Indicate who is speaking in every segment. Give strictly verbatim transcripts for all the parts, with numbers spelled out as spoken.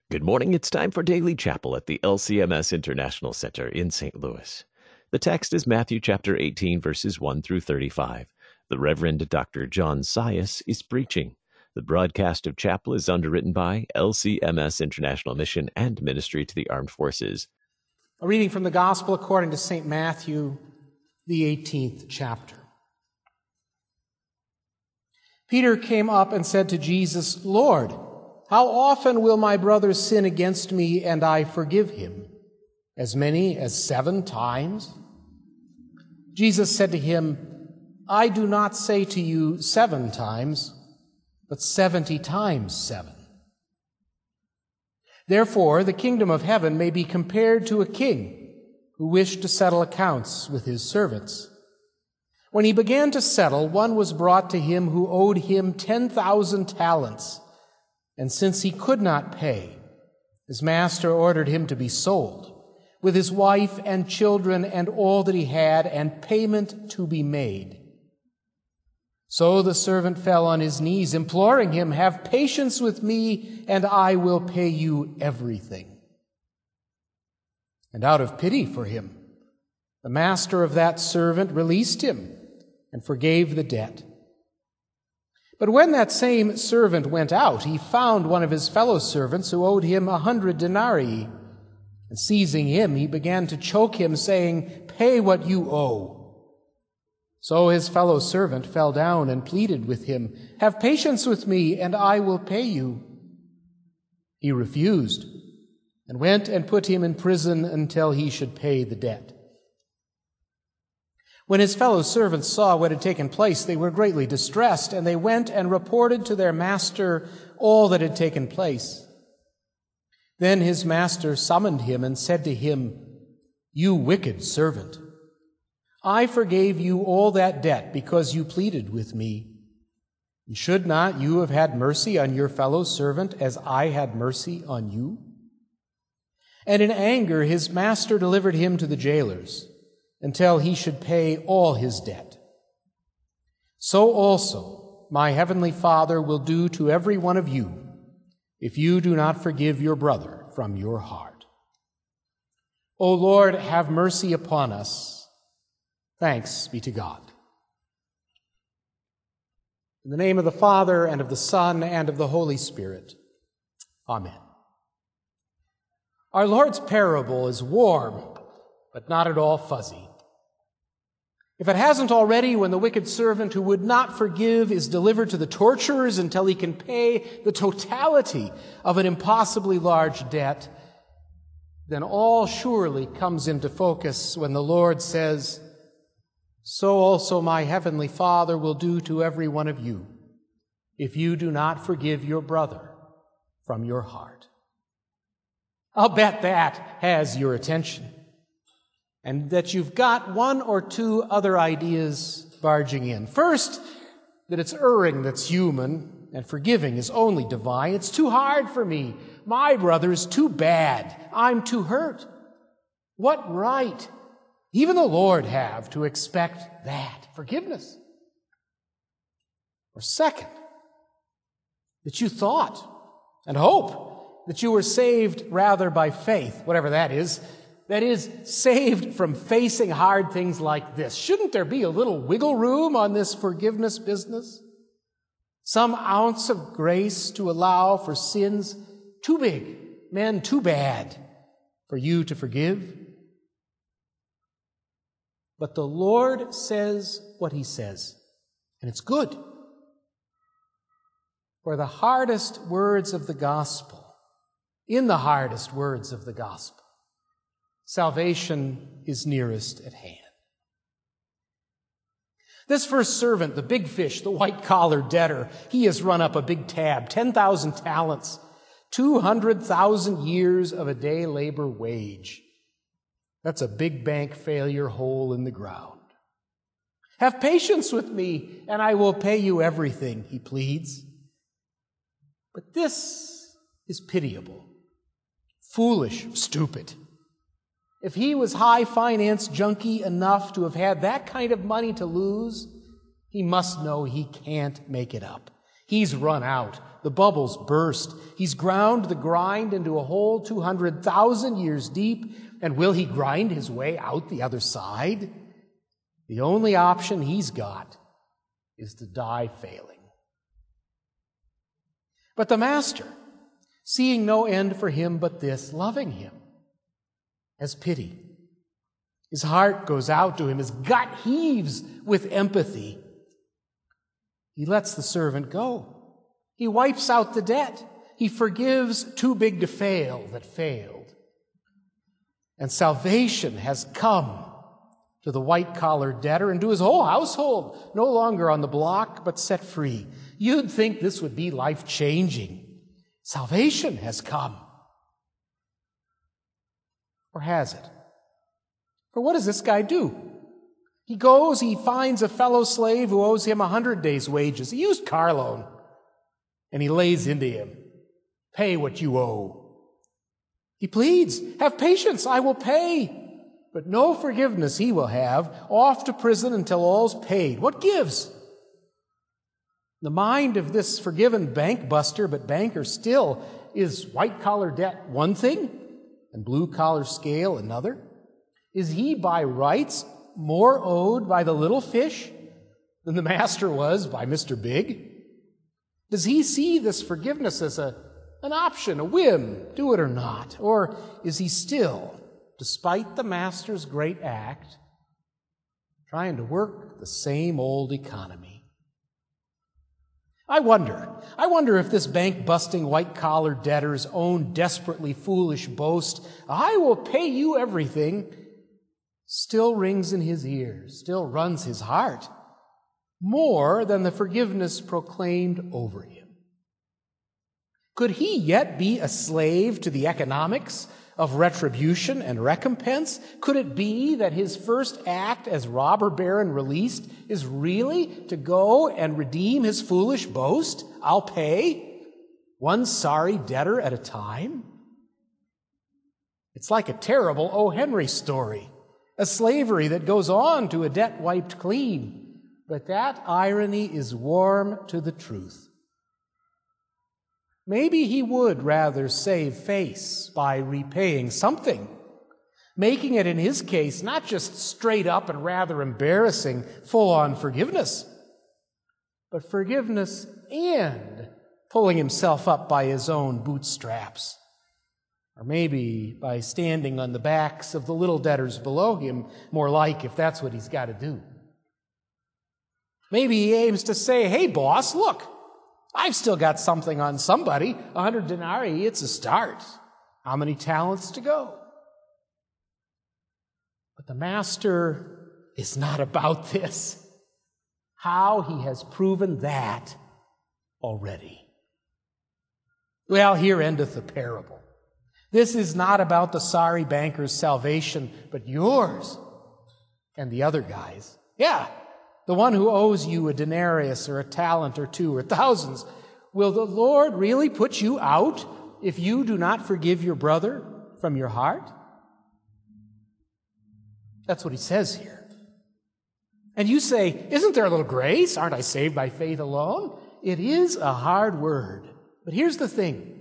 Speaker 1: Good morning. It's time for Daily Chapel at the L C M S International Center in Saint Louis. The text is Matthew chapter eighteen, verses one through thirty-five. The Reverend Doctor John Sias is preaching. The broadcast of chapel is underwritten by L C M S International Mission and Ministry to the Armed Forces.
Speaker 2: A reading from the Gospel according to Saint Matthew, the eighteenth chapter. Peter came up and said to Jesus, "Lord, how often will my brother sin against me and I forgive him? As many as seven times?" Jesus said to him, "I do not say to you seven times, but seventy times seven. Therefore, the kingdom of heaven may be compared to a king who wished to settle accounts with his servants. When he began to settle, one was brought to him who owed him ten thousand talents. And since he could not pay, his master ordered him to be sold, with his wife and children and all that he had, and payment to be made. So the servant fell on his knees, imploring him, 'Have patience with me, and I will pay you everything.' And out of pity for him, the master of that servant released him and forgave the debt. But when that same servant went out, he found one of his fellow servants who owed him a hundred denarii. And seizing him, he began to choke him, saying, 'Pay what you owe.' So his fellow servant fell down and pleaded with him, 'Have patience with me, and I will pay you.' He refused, and went and put him in prison until he should pay the debt. When his fellow servants saw what had taken place, they were greatly distressed, and they went and reported to their master all that had taken place. Then his master summoned him and said to him, 'You wicked servant, I forgave you all that debt because you pleaded with me. And should not you have had mercy on your fellow servant as I had mercy on you?' And in anger his master delivered him to the jailers, until he should pay all his debt. So also my heavenly Father will do to every one of you if you do not forgive your brother from your heart. O Lord, have mercy upon us. Thanks be to God." In the name of the Father, and of the Son, and of the Holy Spirit. Amen. Our Lord's parable is warm, but not at all fuzzy. If it hasn't already, when the wicked servant who would not forgive is delivered to the torturers until he can pay the totality of an impossibly large debt, then all surely comes into focus when the Lord says, "So also my heavenly Father will do to every one of you if you do not forgive your brother from your heart." I'll bet that has your attention, and that you've got one or two other ideas barging in. First, that it's erring that's human, and forgiving is only divine. It's too hard for me. My brother is too bad. I'm too hurt. What right, even the Lord, have to expect that forgiveness? Or second, that you thought and hope that you were saved rather by faith, whatever that is, that is, saved from facing hard things like this. Shouldn't there be a little wiggle room on this forgiveness business? Some ounce of grace to allow for sins too big, men too bad for you to forgive? But the Lord says what he says, and it's good. For the hardest words of the gospel, in the hardest words of the gospel, salvation is nearest at hand. This first servant, the big fish, the white-collar debtor, he has run up a big tab, ten thousand talents, two hundred thousand years of a day labor wage. That's a big bank failure hole in the ground. "Have patience with me, and I will pay you everything," he pleads. But this is pitiable, foolish, stupid. If he was high finance junkie enough to have had that kind of money to lose, he must know he can't make it up. He's run out. The bubbles burst. He's ground the grind into a hole two hundred thousand years deep. And will he grind his way out the other side? The only option he's got is to die failing. But the Master, seeing no end for him but this, loving him, has pity. His heart goes out to him. His gut heaves with empathy. He lets the servant go. He wipes out the debt. He forgives too big to fail that failed. And salvation has come to the white-collar debtor and to his whole household, no longer on the block, but set free. You'd think this would be life-changing. Salvation has come. Or has it? For what does this guy do? He goes, he finds a fellow slave who owes him a hundred days' wages, a used car loan, and he lays into him, pay what you owe. He pleads, have patience, I will pay. But no forgiveness he will have, off to prison until all's paid. What gives? The mind of this forgiven bank buster, but banker still, is white-collar debt one thing and blue-collar scale another? Is he by rights more owed by the little fish than the master was by Mister Big? Does he see this forgiveness as a, an option, a whim, do it or not? Or is he still, despite the master's great act, trying to work the same old economy? I wonder, I wonder if this bank-busting white-collar debtor's own desperately foolish boast, I will pay you everything, still rings in his ears, still runs his heart, more than the forgiveness proclaimed over him. Could he yet be a slave to the economics of retribution and recompense? Could it be that his first act as robber baron released is really to go and redeem his foolish boast? I'll pay, one sorry debtor at a time? It's like a terrible O. Henry story, a slavery that goes on to a debt wiped clean. But that irony is warm to the truth. Maybe he would rather save face by repaying something, making it, in his case, not just straight up and rather embarrassing full-on forgiveness, but forgiveness and pulling himself up by his own bootstraps, or maybe by standing on the backs of the little debtors below him, more like, if that's what he's got to do. Maybe he aims to say, hey, boss, look, I've still got something on somebody. A hundred denarii, it's a start. How many talents to go? But the master is not about this. How he has proven that already. Well, here endeth the parable. This is not about the sorry banker's salvation, but yours and the other guy's. Yeah. The one who owes you a denarius or a talent or two or thousands. Will the Lord really put you out if you do not forgive your brother from your heart? That's what he says here. And you say, isn't there a little grace? Aren't I saved by faith alone? It is a hard word. But here's the thing.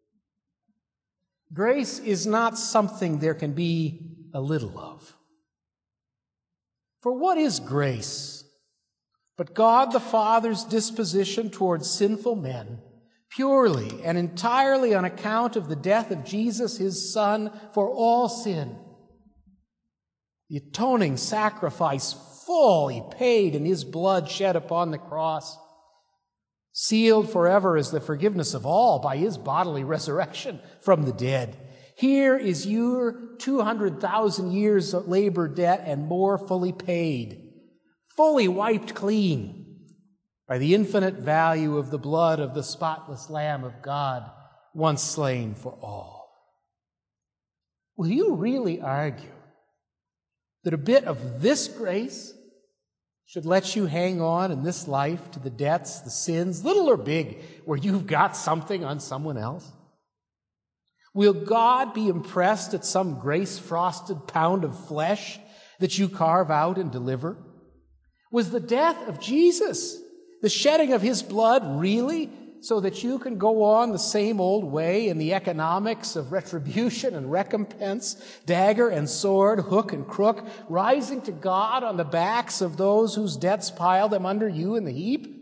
Speaker 2: Grace is not something there can be a little of. For what is grace but God the Father's disposition towards sinful men, purely and entirely on account of the death of Jesus, his Son, for all sin? The atoning sacrifice full he paid in his blood shed upon the cross, sealed forever as the forgiveness of all by his bodily resurrection from the dead. Here is your two hundred thousand years of labor debt and more fully paid, fully wiped clean by the infinite value of the blood of the spotless Lamb of God, once slain for all. Will you really argue that a bit of this grace should let you hang on in this life to the debts, the sins, little or big, where you've got something on someone else? Will God be impressed at some grace-frosted pound of flesh that you carve out and deliver? Was the death of Jesus The shedding of his blood, really? So that you can go on the same old way in the economics of retribution and recompense, dagger and sword, hook and crook, rising to God on the backs of those whose debts pile them under you in the heap?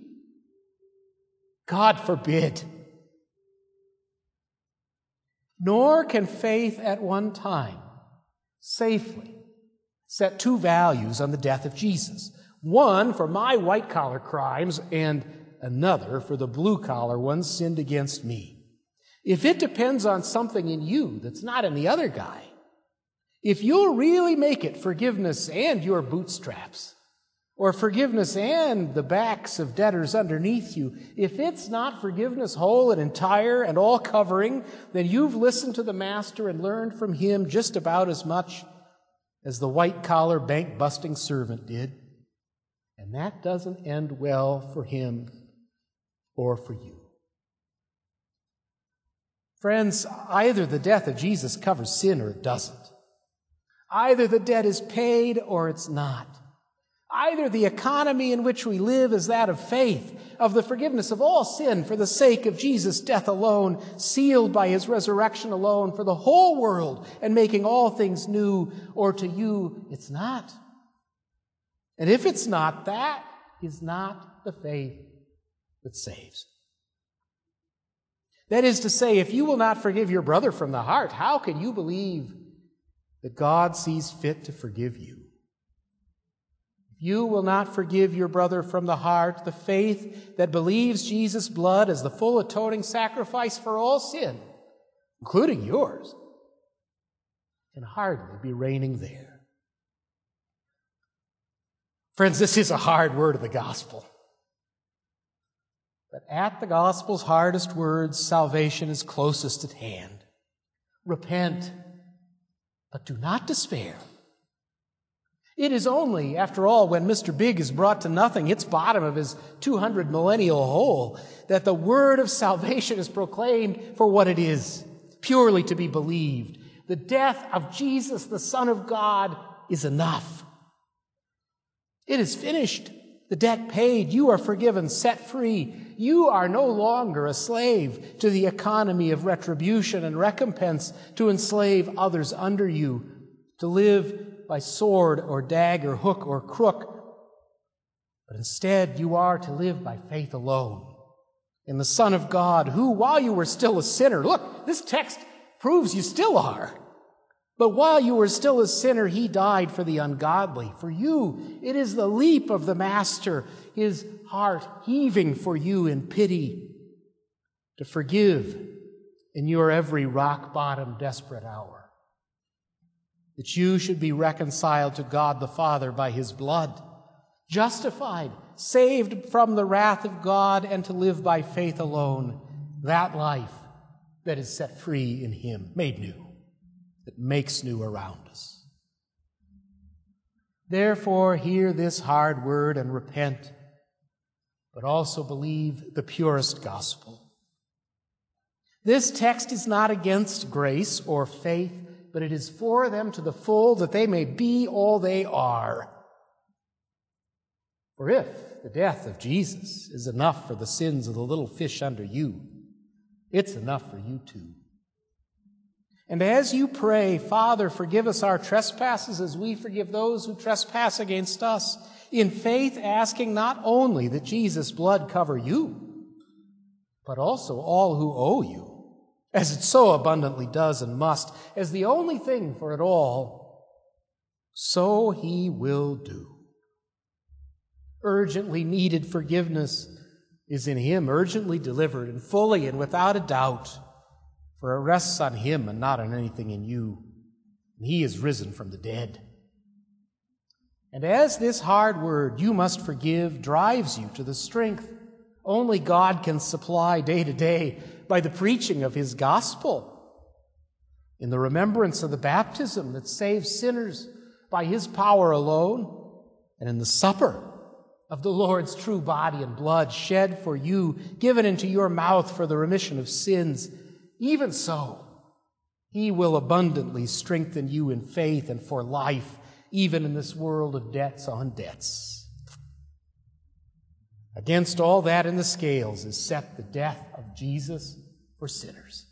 Speaker 2: God forbid. Nor can faith at one time safely set two values on the death of Jesus. One for my white-collar crimes and another for the blue-collar ones sinned against me. If it depends on something in you that's not in the other guy, if you'll really make it forgiveness and your bootstraps, or forgiveness and the backs of debtors underneath you, if it's not forgiveness whole and entire and all covering, then you've listened to the Master and learned from him just about as much as the white-collar bank-busting servant did. And that doesn't end well for him or for you. Friends, either the death of Jesus covers sin or it doesn't. Either the debt is paid or it's not. Either the economy in which we live is that of faith, of the forgiveness of all sin for the sake of Jesus' death alone, sealed by his resurrection alone for the whole world and making all things new, or to you, it's not. And if it's not, that is not the faith that saves. That is to say, if you will not forgive your brother from the heart, how can you believe that God sees fit to forgive you? If you will not forgive your brother from the heart, the faith that believes Jesus' blood as the full atoning sacrifice for all sin, including yours, can hardly be reigning there. Friends, this is a hard word of the gospel. But at the gospel's hardest words, salvation is closest at hand. Repent, but do not despair. It is only, after all, when Mister Big is brought to nothing, its bottom of his two hundred millennial hole, that the word of salvation is proclaimed for what it is, purely to be believed. The death of Jesus, the Son of God, is enough. It is finished. The debt paid. You are forgiven, set free. You are no longer a slave to the economy of retribution and recompense to enslave others under you, to live by sword or dagger, hook or crook. But instead, you are to live by faith alone in the Son of God, who, while you were still a sinner, look, this text proves you still are. But while you were still a sinner, he died for the ungodly. For you, it is the leap of the Master, his heart heaving for you in pity, to forgive in your every rock-bottom, desperate hour. That you should be reconciled to God the Father by his blood, justified, saved from the wrath of God, and to live by faith alone, that life that is set free in him, made new, that makes new around us. Therefore, hear this hard word and repent, but also believe the purest gospel. This text is not against grace or faith, but it is for them to the full, that they may be all they are. For if the death of Jesus is enough for the sins of the little fish under you, it's enough for you too. And as you pray, Father, forgive us our trespasses as we forgive those who trespass against us, in faith asking not only that Jesus' blood cover you, but also all who owe you, as it so abundantly does and must, as the only thing for it all, so he will do. Urgently needed forgiveness is in him, urgently delivered and fully and without a doubt, for it rests on him and not on anything in you. And he is risen from the dead. And as this hard word, you must forgive, drives you to the strength only God can supply day to day by the preaching of his gospel, in the remembrance of the baptism that saves sinners by his power alone, and in the supper of the Lord's true body and blood shed for you, given into your mouth for the remission of sins, even so, he will abundantly strengthen you in faith and for life, even in this world of debts on debts. Against all that in the scales is set the death of Jesus for sinners,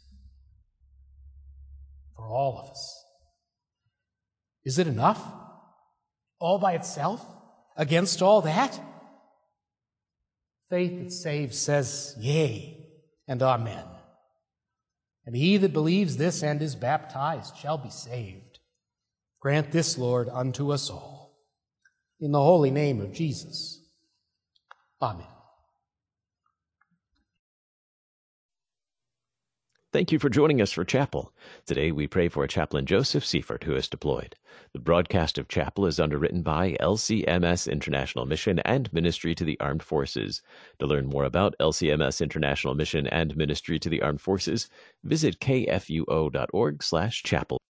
Speaker 2: for all of us. Is it enough? All by itself? Against all that? Faith that saves says, yea and amen. And he that believes this and is baptized shall be saved. Grant this, Lord, unto us all. In the holy name of Jesus. Amen.
Speaker 1: Thank you for joining us for Chapel. Today we pray for Chaplain Joseph Seifert, who is deployed. The broadcast of Chapel is underwritten by L C M S International Mission and Ministry to the Armed Forces. To learn more about L C M S International Mission and Ministry to the Armed Forces, visit k f u o dot org slash chapel.